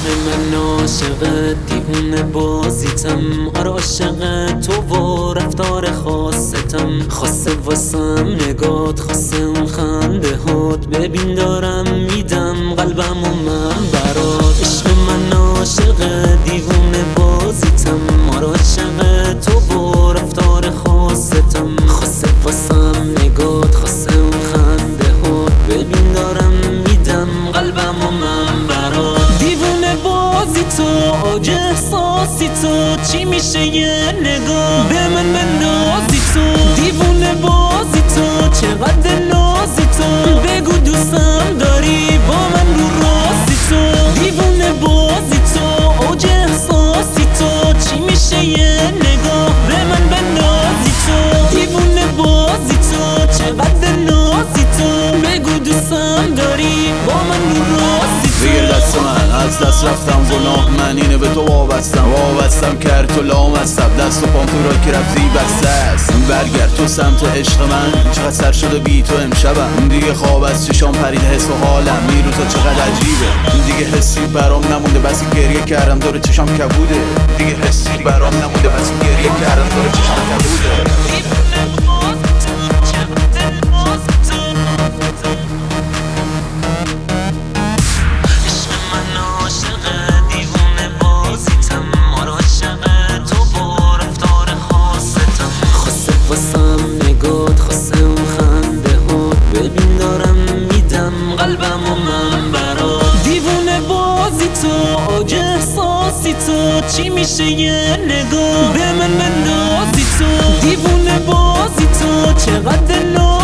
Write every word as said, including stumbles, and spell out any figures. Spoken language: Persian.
عشق من عاشق دیوونه بازیتم، آره عاشق تو و رفتار خاصتم. خاصه واسم نگات، خاصه اون خنده هات، ببین دارم میدم قلبم و من برات. عشق من عاشق دیوونه بازیتم، آره عاشق تو و رفتار خاصتم. خاصه واسم نگات، خاصه اون خنده هات، ببین دارم میدم قلبم و من برات. دیوونه بازی تو، اوج احساسی تو، چی میشه یه نگاه به من بندازی تو. دیوونه بازی تو، چقدر نازی تو، بگو دوستم داری با من رو راستی تو. دیوونه بازی تو، اوج احساسی تو، چی میشه یه نگاه به من بندازی تو. دیوونه بازی تو، چقدر نازی تو، بگو دوستم داری با من رو راستی تو. بگیر دست من، از دست رفتم گناه من اینه، به تو وابستم وابستم کرد تو لامستم. دست و پام تو را که رفتی بسته است، برگرد تو سمت عشق من. چقدر سر شده بی تو امشبم، دیگه خواب از چشام پرید حس و حالم. میرو تو چقدر عجیبه، دیگه حسی برام نمونده، بس گریه کردم دور چشام کبوده. دیگه حسی برام نمونده، بس گریه کردم دور چشام کبوده. واسم نگات، خاصه اون خنده هات، ببین دارم میدم قلبم و من برات. دیوونه بازی تو، اوج احساسی تو، چی میشه یه نگاه به من بندازی تو. دیوونه بازی تو، چقدر نازی